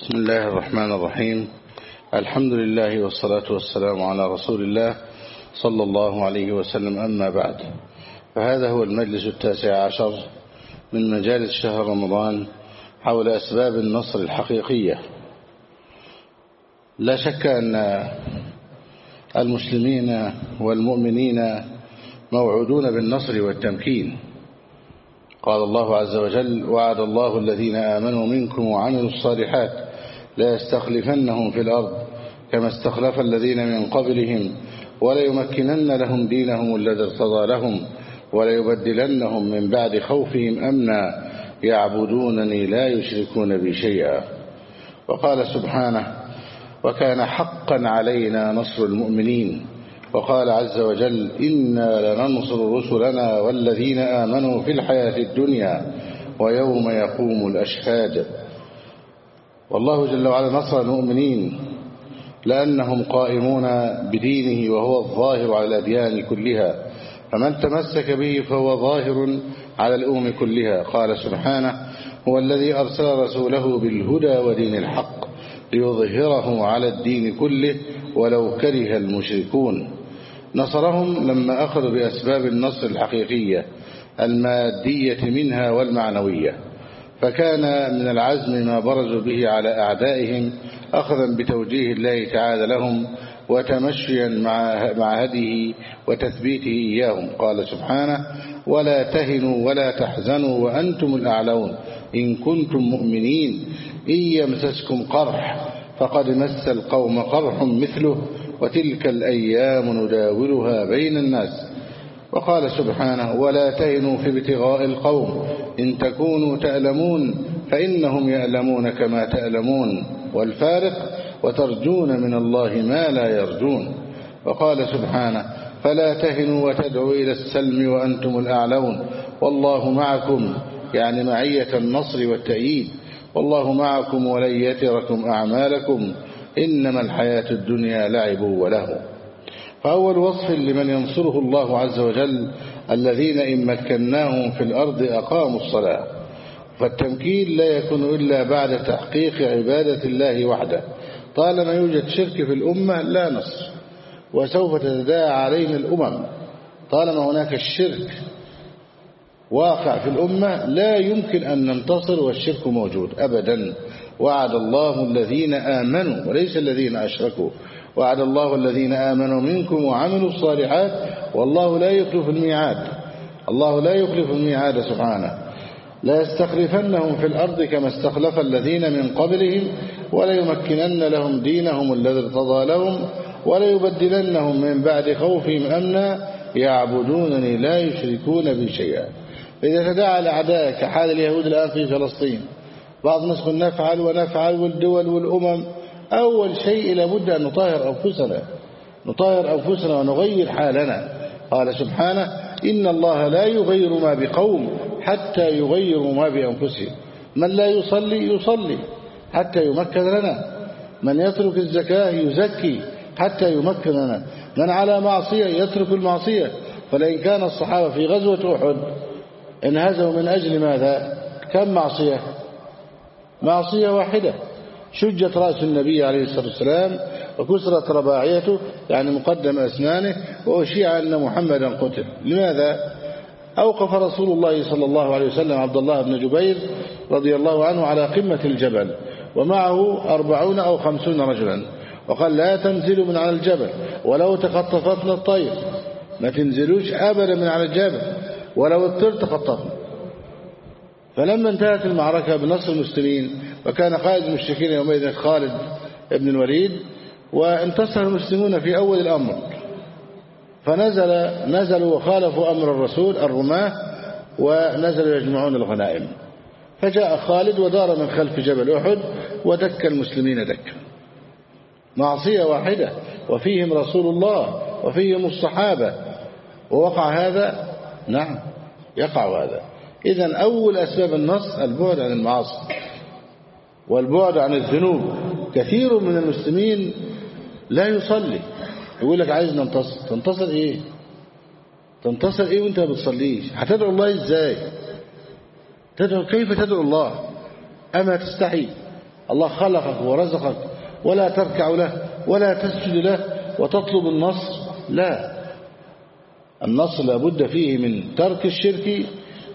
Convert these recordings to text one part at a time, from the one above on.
بسم الله الرحمن الرحيم. الحمد لله والصلاة والسلام على رسول الله صلى الله عليه وسلم. أما بعد، فهذا هو المجلس 19 من مجالس شهر رمضان حول أسباب النصر الحقيقية. لا شك أن المسلمين والمؤمنين موعودون بالنصر والتمكين. قال الله عز وجل: وعد الله الذين آمنوا منكم وعملوا الصالحات لا يستخلفنهم في الأرض كما استخلف الذين من قبلهم وليمكنن لهم دينهم الذي ارتضى لهم وليبدلنهم من بعد خوفهم أمنا يعبدونني لا يشركون بي شيئا. وقال سبحانه: وكان حقا علينا نصر المؤمنين. وقال عز وجل: إنا لننصر رسلنا والذين آمنوا في الحياة الدنيا ويوم يقوم الأشهاد. والله جل وعلا نصر المؤمنين لأنهم قائمون بدينه وهو الظاهر على الأديان كلها، فمن تمسك به فهو ظاهر على الأمم كلها. قال سبحانه: هو الذي أرسل رسوله بالهدى ودين الحق ليظهره على الدين كله ولو كره المشركون. نصرهم لما أخذوا بأسباب النصر الحقيقية المادية منها والمعنوية، فكان من العزم ما برزوا به على أعدائهم أخذا بتوجيه الله تعالى لهم وتمشيا مع هديه وتثبيته إياهم. قال سبحانه: ولا تهنوا ولا تحزنوا وأنتم الأعلون إن كنتم مؤمنين إن يمسسكم قرح فقد مس القوم قرح مثله وتلك الأيام نداولها بين الناس. وقال سبحانه: ولا تهنوا في ابتغاء القوم إن تكونوا تألمون فإنهم يألمون كما تألمون والفارق وترجون من الله ما لا يرجون. وقال سبحانه: فلا تهنوا وتدعوا إلى السلم وأنتم الأعلون والله معكم، يعني معية النصر والتأييد. والله معكم ولن يتركم أعمالكم إنما الحياة الدنيا لعب وله. فأول وصف لمن ينصره الله عز وجل: الذين إن مكناهم في الأرض أقاموا الصلاة. فالتمكين لا يكون إلا بعد تحقيق عبادة الله وحده. طالما يوجد شرك في الأمة لا نصر، وسوف تتداعى علينا الأمم. طالما هناك الشرك واقع في الأمة لا يمكن أن ننتصر والشرك موجود أبدا. وعد الله الذين آمنوا وليس الذين أشركوا. وعد الله الذين آمنوا منكم وعملوا الصالحات والله لا يخلف الميعاد. الله لا يخلف الميعاد سبحانه. لا يستخلفنهم في الأرض كما استخلف الذين من قبلهم وليمكنن لهم دينهم الذي ارتضى لهم وليبدلنهم من بعد خوفهم أمنا يعبدونني لا يشركون بي شيئا. إذا تداعى الأعداء كحال اليهود الآن في فلسطين، بعض الناس يقول نفعل والدول والأمم، أول شيء لابد أن نطهر أنفسنا ونغير حالنا. قال سبحانه: إن الله لا يغير ما بقوم حتى يغيروا ما بأنفسهم. من لا يصلي حتى يمكن لنا، من يترك الزكاة يزكي حتى يمكن لنا، من على معصية يترك المعصية. فلئن كان الصحابة في غزوة أحد انهزموا من أجل ماذا؟ كم معصية واحدة: شجت رأس النبي عليه الصلاة والسلام وكسرت رباعيته يعني مقدم أسنانه وأشيع أن محمدا قتل. لماذا؟ أوقف رسول الله صلى الله عليه وسلم عبد الله بن جبير رضي الله عنه على قمة الجبل ومعه 40 أو 50 رجلا، وقال: لا تنزلوا من على الجبل ولو تخطفتنا الطير. ما تنزلوش أبدا من على الجبل، ولو الطير تخطفنا. فلما انتهت المعركة بنصر المسلمين، وكان قائد المشركين يومئذ خالد بن الوليد، وانتصر المسلمون في أول الأمر، فنزلوا وخالفوا أمر الرسول الرماة ونزلوا يجمعون الغنائم. فجاء خالد ودار من خلف جبل أحد ودك المسلمين دكا. معصية واحدة وفيهم رسول الله وفيهم الصحابة، ووقع هذا. نعم يقع هذا. إذن أول أسباب النصر البعد عن المعاصي والبعد عن الذنوب. كثير من المسلمين لا يصلي، يقول لك عايز ننتصر. تنتصر إيه؟ وانت ما بتصليش؟ هتدعو الله إزاي؟ كيف تدعو الله؟ أما تستحي الله خلقك ورزقك ولا تركع له ولا تسجد له وتطلب النصر؟ لا، النصر لابد فيه من ترك الشرك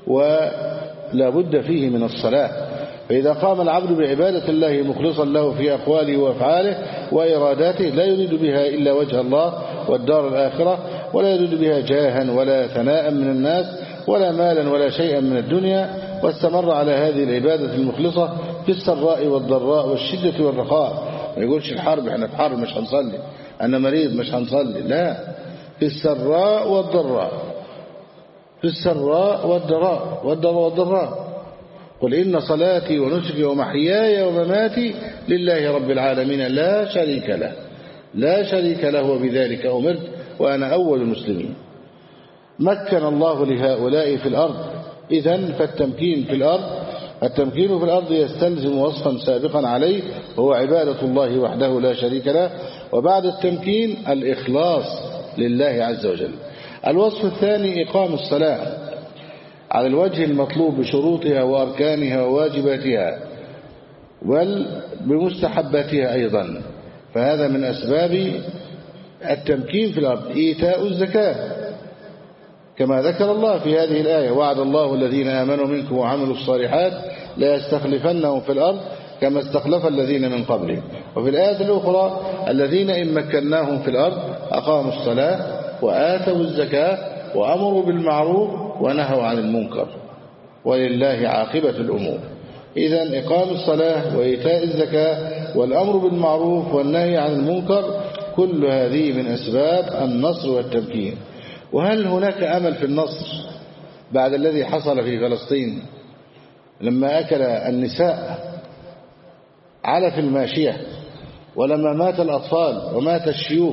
ولابد فيه من الصلاة. فإذا قام العبد بعبادة الله مخلصا له في أقواله وأفعاله وإراداته لا يريد بها إلا وجه الله والدار الآخرة، ولا يريد بها جاها ولا ثناء من الناس ولا مالا ولا شيئا من الدنيا، واستمر على هذه العبادة المخلصة في السراء والضراء والشدة والرخاء. ما يقولش الحرب احنا في حرب مش هنصلي، أنا مريض مش هنصلي، لا، في السراء والضراء، في السراء والضراء. قل إن صلاتي ونسكي ومحياي ومماتي لله رب العالمين لا شريك له، لا شريك له، وبذلك أمرت وأنا أول المسلمين. مكن الله لهؤلاء في الأرض. إذن فالتمكين في الأرض يستلزم وصفا سابقا عليه، وهو عبادة الله وحده لا شريك له، وبعد التمكين الإخلاص لله عز وجل. الوصف الثاني إقام الصلاة على الوجه المطلوب بشروطها وأركانها وواجباتها بل بمستحباتها أيضا، فهذا من أسباب التمكين في الأرض. إيتاء الزكاة كما ذكر الله في هذه الآية: وعد الله الذين آمنوا منكم وعملوا الصالحات لا يستخلفنهم في الأرض كما استخلف الذين من قبلهم. وفي الآية الأخرى: الذين إن مكناهم في الأرض أقاموا الصلاة وآتوا الزكاة وأمروا بالمعروف ونهوا عن المنكر ولله عاقبة الأمور. إذن إقام الصلاة وإيتاء الزكاة والأمر بالمعروف والنهي عن المنكر كل هذه من أسباب النصر والتمكين. وهل هناك أمل في النصر بعد الذي حصل في فلسطين لما أكل النساء علف الماشية، ولما مات الأطفال ومات الشيوخ؟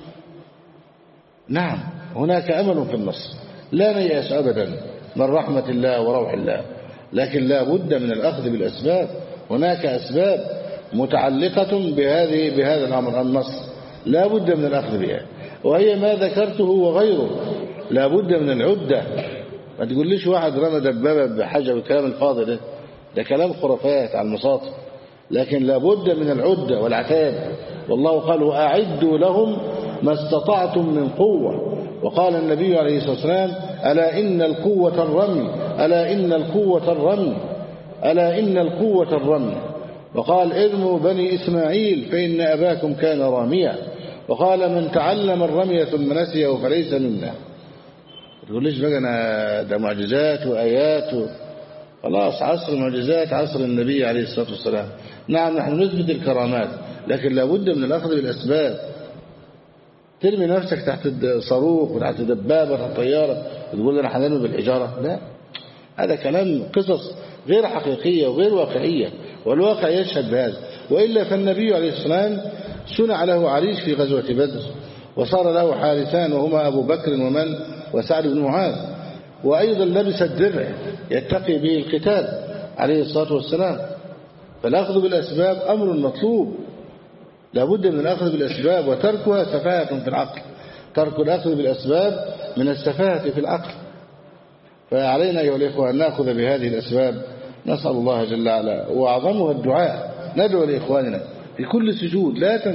نعم، هناك أمل في النصر، لا نيأس أبدا من رحمة الله وروح الله، لكن لا بد من الأخذ بالأسباب. هناك أسباب متعلقة بهذا الأمر، النصر لا بد من الأخذ بها، وهي ما ذكرته وغيره. لا بد من العدة. ما تقوليش واحد رمى دبابة بحاجة بالكلام الفاضل ده كلام خرافات على المصاطب، لكن لا بد من العدة والعتاد. والله قال: وأعدوا لهم ما استطعتم من قوة. وقال النبي عليه الصلاة والسلام: ألا إن القوة الرمي، ألا إن القوة الرمي، ألا إن القوة الرمي. وقال: ارموا بني إسماعيل فإن أباكم كان راميا. وقال: من تعلم الرمي ثم نسيه فليس منا. تقول ليش بقى أنا ده معجزات وآيات خلاص، عصر المعجزات عصر النبي عليه الصلاة والسلام. نعم نحن نثبت الكرامات، لكن لابد من الأخذ بالأسباب. ترمي نفسك تحت صاروخ وتحت دبابة تحت طيارة وتقول أنا هنرمي بالحجارة؟ لا، هذا كلام قصص غير حقيقية وغير واقعية، والواقع يشهد بهذا. وإلا فالنبي عليه السلام صنع له عريش في غزوة بدر، وصار له حارسان وهما أبو بكر وسعد بن معاذ، وأيضا لبس الدرع يتقي به القتال عليه الصلاة والسلام. فالأخذ بالأسباب أمر مطلوب، لابد من الأخذ بالأسباب، وتركها سفاهة في العقل. ترك الأخذ بالأسباب من السفاهة في العقل. فعلينا أيها الإخوة أن نأخذ بهذه الأسباب. نسأل الله جل وعلا، وأعظمها الدعاء. ندعو لإخواننا في كل سجود،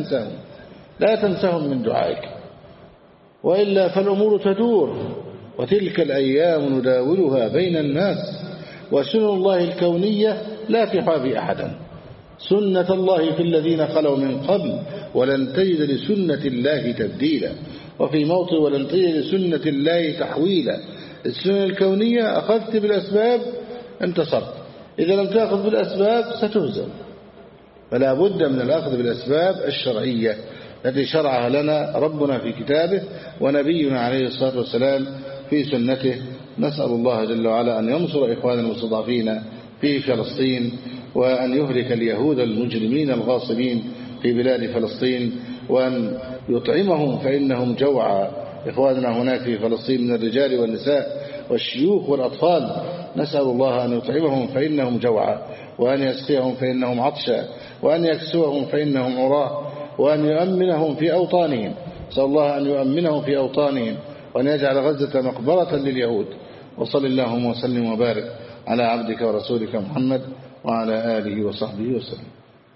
لا تنسهم من دعائك، وإلا فالأمور تدور. وتلك الأيام نداولها بين الناس، وسنن الله الكونية لا تحابي أحدا. سنة الله في الذين خلوا من قبل ولن تجد لسنة الله تبديلا. وفي موطن: ولن تجد لسنة الله تحويلا. السنة الكونية أخذت بالأسباب انتصرت، إذا لم تأخذ بالأسباب ستهزم. فلا بد من الأخذ بالأسباب الشرعية التي شرعها لنا ربنا في كتابه ونبينا عليه الصلاة والسلام في سنته. نسأل الله جل وعلا أن ينصر إخواننا المستضعفين في فلسطين، وأن يهلك اليهود المجرمين الغاصبين في بلاد فلسطين، وأن يطعمهم فإنهم جوعى. إخواننا هناك في فلسطين من الرجال والنساء والشيوخ والأطفال، نسأل الله أن يطعمهم فإنهم جوعى، وأن يسقيهم فإنهم عطشى، وأن يكسوهم فإنهم عراة، وأن يؤمنهم في أوطانهم. نسأل الله أن يؤمنهم في أوطانهم، وأن يجعل غزة مقبرة لليهود. وصل اللهم وسلم وبارك على عبدك ورسولك محمد وعلى آله وصحبه وسلم.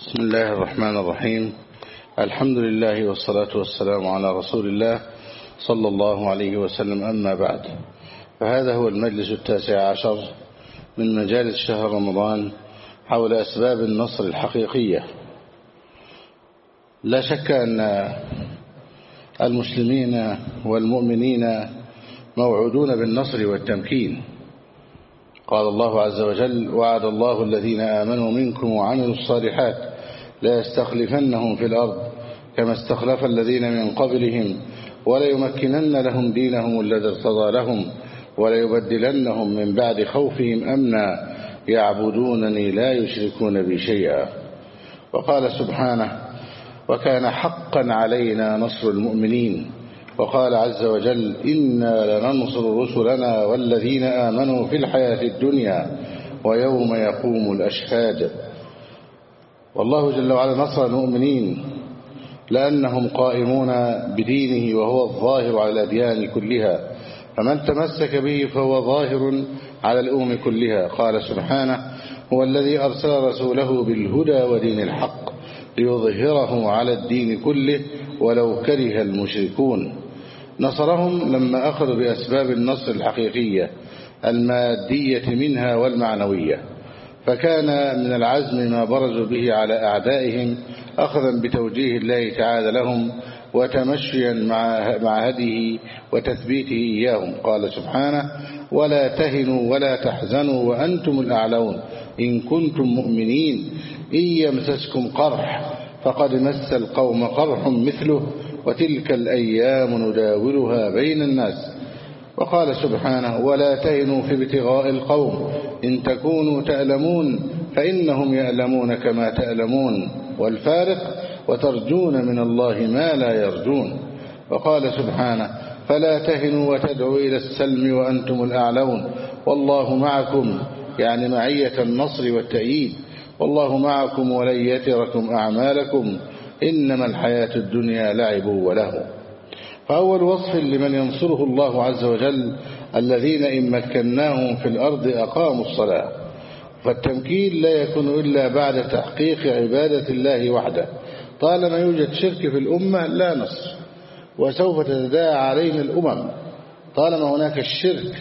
بسم الله الرحمن الرحيم. الحمد لله والصلاة والسلام على رسول الله صلى الله عليه وسلم. أما بعد، فهذا هو المجلس 19 من مجالس شهر رمضان حول أسباب النصر الحقيقية. لا شك أن المسلمين والمؤمنين موعودون بالنصر والتمكين. قال الله عز وجل: وعد الله الذين آمنوا منكم وعملوا الصالحات لا يستخلفنهم في الأرض كما استخلف الذين من قبلهم وليمكنن لهم دينهم الذي ارتضى لهم وليبدلنهم من بعد خوفهم أمنا يعبدونني لا يشركون بي شيئا. وقال سبحانه: وكان حقا علينا نصر المؤمنين. وقال عز وجل: إنا لننصر رسلنا والذين آمنوا في الحياة الدنيا ويوم يقوم الأشهاد. والله جل وعلا نصر المؤمنين لأنهم قائمون بدينه وهو الظاهر على الأديان كلها، فمن تمسك به فهو ظاهر على الأمم كلها. قال سبحانه: هو الذي أرسل رسوله بالهدى ودين الحق ليظهره على الدين كله ولو كره المشركون. نصرهم لما أخذوا بأسباب النصر الحقيقية المادية منها والمعنوية، فكان من العزم ما برزوا به على أعدائهم أخذا بتوجيه الله تعالى لهم وتمشيا مع هديه وتثبيته إياهم. قال سبحانه: ولا تهنوا ولا تحزنوا وأنتم الأعلون إن كنتم مؤمنين إن يمسسكم قرح فقد مس القوم قرح مثله وتلك الأيام نداولها بين الناس. وقال سبحانه: ولا تهنوا في ابتغاء القوم إن تكونوا تألمون فإنهم يألمون كما تألمون والفارق وترجون من الله ما لا يرجون. وقال سبحانه: فلا تهنوا وتدعوا إلى السلم وأنتم الأعلون والله معكم، يعني معية النصر والتأييد. والله معكم ولن يتركم أعمالكم إنما الحياة الدنيا لعب ولهو. فأول وصف لمن ينصره الله عز وجل: الذين إن مكناهم في الأرض أقاموا الصلاة. فالتمكين لا يكون إلا بعد تحقيق عبادة الله وحده. طالما يوجد شرك في الأمة لا نصر، وسوف تتداعى علينا الأمم. طالما هناك الشرك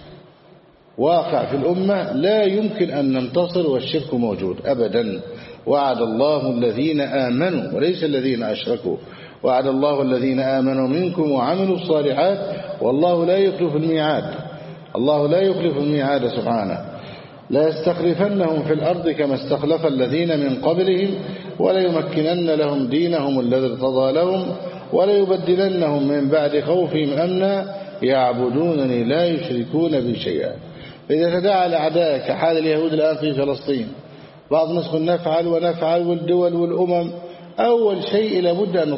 واقع في الأمة لا يمكن أن ننتصر والشرك موجود أبدا. وعد الله الذين آمنوا وليس الذين أشركوا. وعد الله الذين آمنوا منكم وعملوا الصالحات والله لا يخلف الميعاد. الله لا يخلف الميعاد سبحانه. لا يستخلفنهم في الأرض كما استخلف الذين من قبلهم وليمكنن لهم دينهم الذي ارتضى لهم وليبدلنهم من بعد خوفهم أمنا يعبدونني لا يشركون بي شيئا. إذا تداعى الأعداء كحال اليهود الآن في فلسطين، بعض الناس يقول نفعل والدول والأمم. أول شيء لابد أن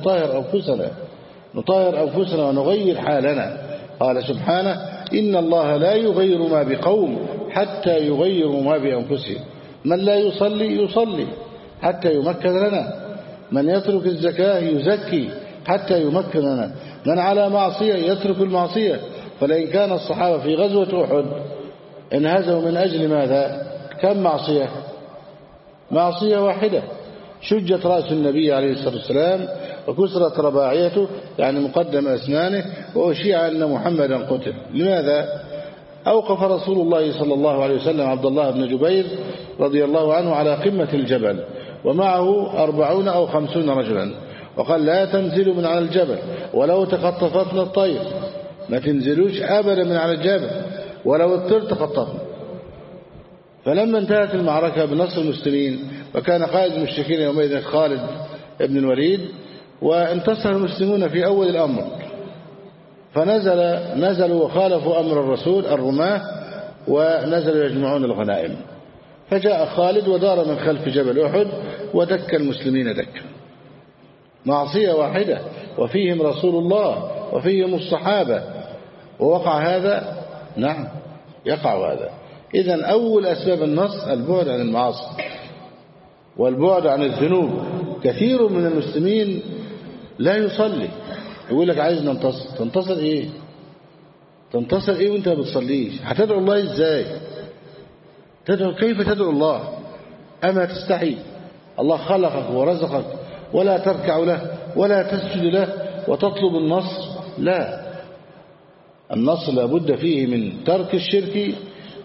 نطهر أنفسنا ونغير حالنا. قال سبحانه: إن الله لا يغير ما بقوم حتى يغيروا ما بأنفسهم. من لا يصلي حتى يمكن لنا، من يترك الزكاة يزكي حتى يمكن لنا، من على معصية يترك المعصية. فلئن كان الصحابة في غزوة أحد انهزموا من أجل ماذا؟ كم معصية واحدة، شجت رأس النبي عليه الصلاة والسلام وكسرت رباعيته يعني مقدم أسنانه وأشيع أن محمدا قتل. لماذا؟ أوقف رسول الله صلى الله عليه وسلم عبد الله بن جبير رضي الله عنه على قمة الجبل ومعه 40 أو 50 رجلا، وقال: لا تنزلوا من على الجبل ولو تخطفتنا الطير. ما تنزلوش أبدا من على الجبل، ولو الطير تخطفنا. فلما انتهت المعركة بنصر المسلمين، وكان قائد المشركين يومئذ خالد بن الوليد، وانتصر المسلمون في أول الأمر، فنزلوا وخالفوا أمر الرسول الرماة ونزلوا يجمعون الغنائم. فجاء خالد ودار من خلف جبل أحد ودك المسلمين دكا. معصية واحدة وفيهم رسول الله وفيهم الصحابة، ووقع هذا؟ نعم يقع هذا. إذن أول أسباب النصر البعد عن المعاصي والبعد عن الذنوب. كثير من المسلمين لا يصلي، يقول لك عايز ننتصر. تنتصر إيه؟ تنتصر إيه وانت ما بتصليش؟ هتدعو الله إزاي؟ كيف تدعو الله؟ أما تستحي الله خلقك ورزقك ولا تركع له ولا تسجد له وتطلب النصر؟ لا، النصر لابد فيه من ترك الشرك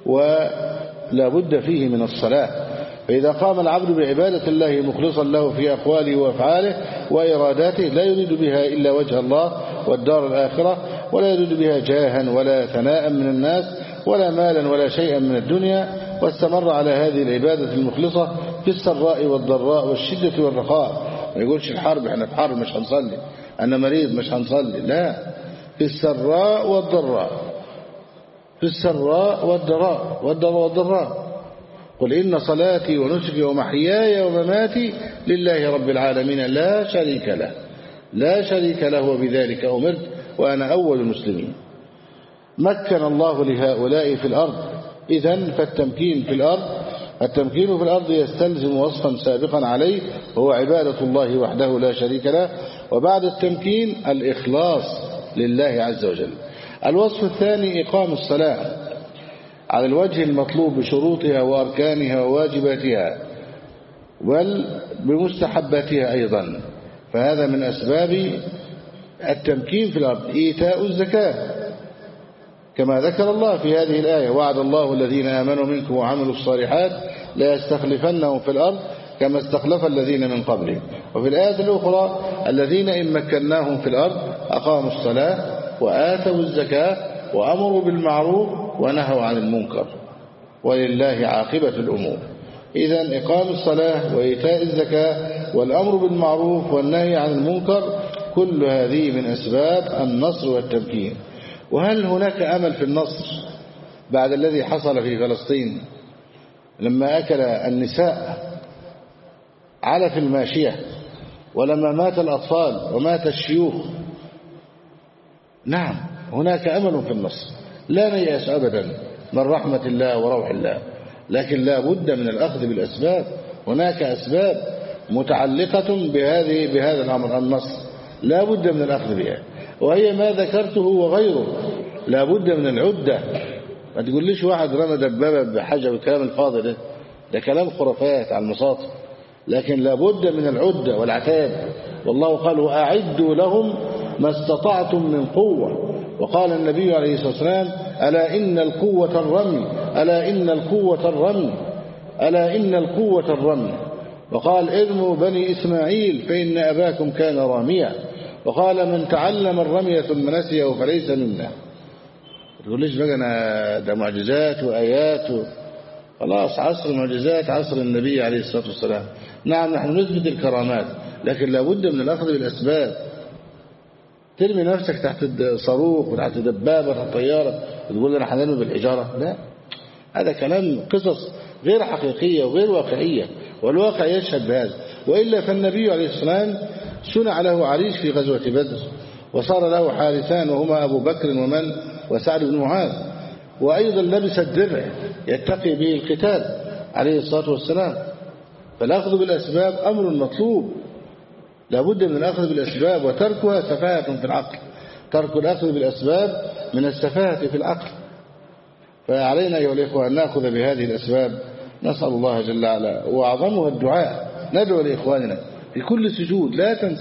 ولابد فيه من الصلاة. فإذا قام العبد بعبادة الله مخلصا له في أقواله وأفعاله وإراداته لا يريد بها إلا وجه الله والدار الآخرة، ولا يريد بها جاها ولا ثناء من الناس ولا مالا ولا شيئا من الدنيا، واستمر على هذه العبادة المخلصة في السراء والضراء والشدة والرخاء. ما يقولش الحرب، احنا في حرب مش هنصلي، أنا مريض مش هنصلي، لا، في السراء والضراء، في السراء والضراء. قل إن صلاتي ونسكي ومحياي ومماتي لله رب العالمين لا شريك له، لا شريك له، وبذلك أمرت وأنا أول المسلمين. مكن الله لهؤلاء في الأرض. إذن فالتمكين في الأرض يستلزم وصفا سابقا عليه، وهو عبادة الله وحده لا شريك له، وبعد التمكين الإخلاص لله عز وجل. الوصف الثاني إقام الصلاة على الوجه المطلوب بشروطها وأركانها وواجباتها بل بمستحباتها أيضا، فهذا من أسباب التمكين في الأرض. إيتاء الزكاة كما ذكر الله في هذه الآية: وعد الله الذين آمنوا منكم وعملوا الصالحات لا يستخلفنهم في الأرض كما استخلف الذين من قبلهم. وفي الآية الأخرى: الذين إن مكناهم في الأرض أقاموا الصلاة وآتوا الزكاة وأمروا بالمعروف ونهوا عن المنكر ولله عاقبة الأمور. إذن إقام الصلاة وإيتاء الزكاة والأمر بالمعروف والنهي عن المنكر كل هذه من أسباب النصر والتمكين. وهل هناك أمل في النصر بعد الذي حصل في فلسطين لما أكل النساء علف الماشية، ولما مات الأطفال ومات الشيوخ؟ نعم، هناك أمل في النصر، لا نيأس أبدا من رحمة الله وروح الله، لكن لا بد من الأخذ بالأسباب. هناك أسباب متعلقة بهذا الأمر، النصر لا بد من الأخذ بها، وهي ما ذكرته وغيره. لا بد من العدة. ما تقول ليش واحد رمى دبابة بحاجة والكلام الفاضي ده كلام خرافات على المصاطب، لكن لا بد من العدة والعتاد. والله قال: وأعدوا لهم ما استطعتم من قوة. وقال النبي عليه الصلاة والسلام: ألا إن القوة الرمي، ألا إن القوة الرمي، ألا إن القوة الرمي. وقال: ارموا بني إسماعيل فإن أباكم كان راميا. وقال: من تعلم الرمي ثم نسيه فليس منا. تقول ليش بقى أنا ده معجزات وآيات خلاص، عصر معجزات، عصر النبي عليه الصلاة والسلام. نعم، نحن نثبت الكرامات، لكن لابد من الأخذ بالأسباب. ترمي نفسك تحت صاروخ وتحت دبابة تحت طيارة وتقول أنا هنرمي بالحجارة؟ لا، هذا كلام قصص غير حقيقية وغير واقعية، والواقع يشهد بهذا. وإلا فالنبي عليه الصلاة والسلام صنع له عريش في غزوة بدر، وصار له حارسان وهما أبو بكر وسعد بن معاذ، وأيضا لبس الدرع يتقي به القتال عليه الصلاة والسلام. فالأخذ بالأسباب أمر مطلوب، لابد من الأخذ بالأسباب، وتركها سفاهة في العقل. ترك الأخذ بالأسباب من السفاهة في العقل. فعلينا أيها الإخوة أن نأخذ بهذه الأسباب. نسأل الله جل وعلا، وأعظمها الدعاء. ندعو لإخواننا في كل سجود،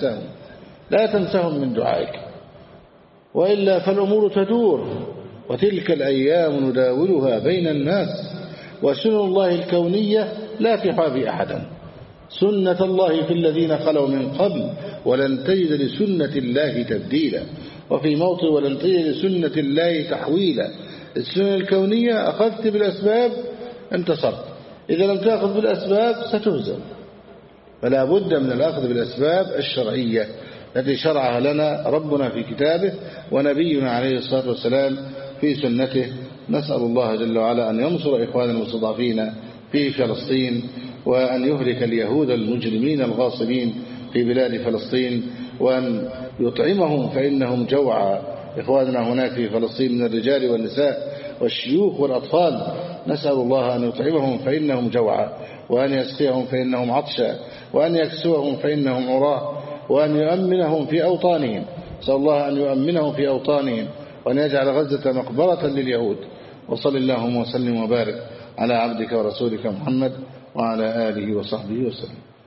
لا تنسهم من دعائك، وإلا فالأمور تدور. وتلك الأيام نداولها بين الناس، وسنن الله الكونية لا تحابي أحدا. سنة الله في الذين خلوا من قبل ولن تجد لسنة الله تبديلا. وفي موطن: ولن تجد لسنة الله تحويلا. السنة الكونية أخذت بالأسباب انتصرت، إذا لم تأخذ بالأسباب ستهزم. فلا بد من الأخذ بالأسباب الشرعية التي شرعها لنا ربنا في كتابه ونبينا عليه الصلاة والسلام في سنته. نسأل الله جل وعلا أن ينصر إخواننا المستضعفين في فلسطين، وأن يهلك اليهود المجرمين الغاصبين في بلاد فلسطين، وأن يطعمهم فإنهم جوعى. إخواننا هناك في فلسطين من الرجال والنساء والشيوخ والأطفال، نسأل الله أن يطعمهم فإنهم جوعى، وأن يسقيهم فإنهم عطشى، وأن يكسوهم فإنهم عراة، وأن يؤمنهم في أوطانهم. نسأل الله أن يؤمنهم في أوطانهم، وأن يجعل غزة مقبرة لليهود. وصل اللهم وسلم وبارك على عبدك ورسولك محمد وعلى آله وصحبه وسلم.